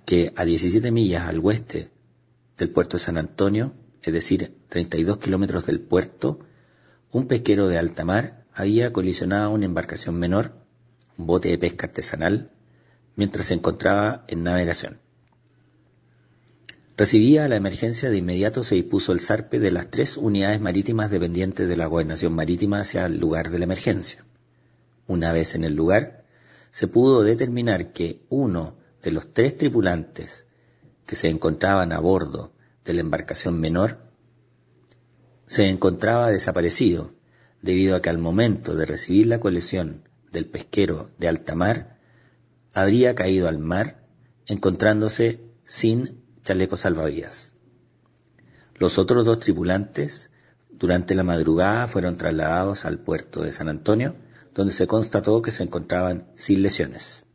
que a 17 millas al oeste del puerto de San Antonio, es decir, 32 kilómetros del puerto, un pesquero de alta mar había colisionado una embarcación menor, un bote de pesca artesanal, mientras se encontraba en navegación. Recibida la emergencia, de inmediato se dispuso el zarpe de las 3 unidades marítimas dependientes de la Gobernación Marítima hacia el lugar de la emergencia. Una vez en el lugar, se pudo determinar que uno de los 3 tripulantes que se encontraban a bordo de la embarcación menor se encontraba desaparecido, debido a que al momento de recibir la colisión del pesquero de alta mar, habría caído al mar, encontrándose sin chaleco salvavidas. Los otros 2 tripulantes, durante la madrugada, fueron trasladados al puerto de San Antonio, donde se constató que se encontraban sin lesiones.